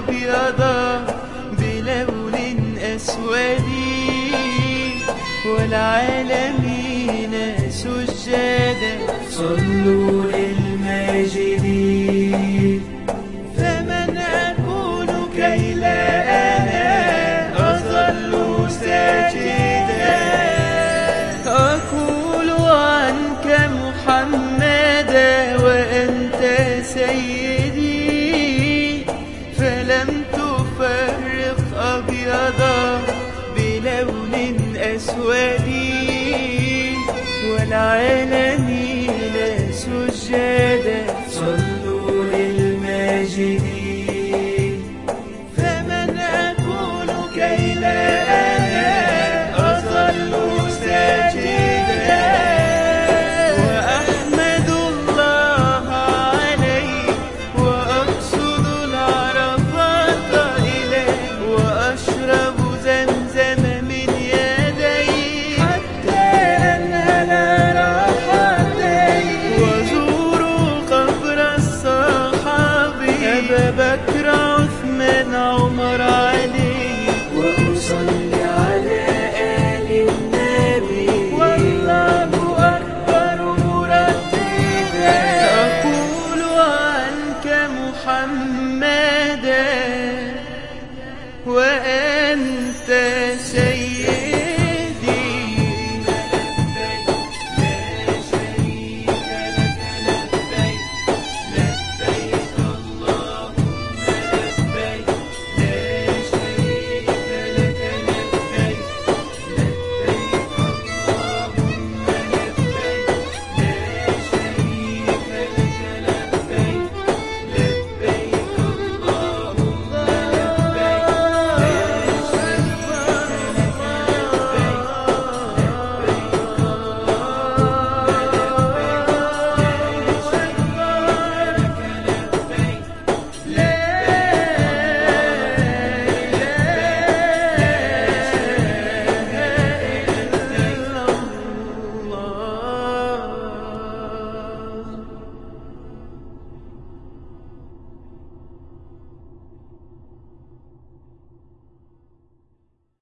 أبيضا بلون أسود، والعالمين سجدا صلوا للماجد. فمن أكون كي لا أنا أظل ساجدا؟ أقول عنك محمدا وأنت سيدي، فلم تفرق أبيضا بلون أسود، والعالمين سجدا صلوا للماجد. فمن أكون كي لا أنا أظل ساجدا؟ وأحمد الله عليه وأقصد العرفات إليه، وأشرب زمزم من يديه حتى أنهل راحتي، وزور قبر الصحابي أبا بكر عثمان عمر علي، وأصلي على آل النبي والله أكبر مرتبا. أقول عنك محمدا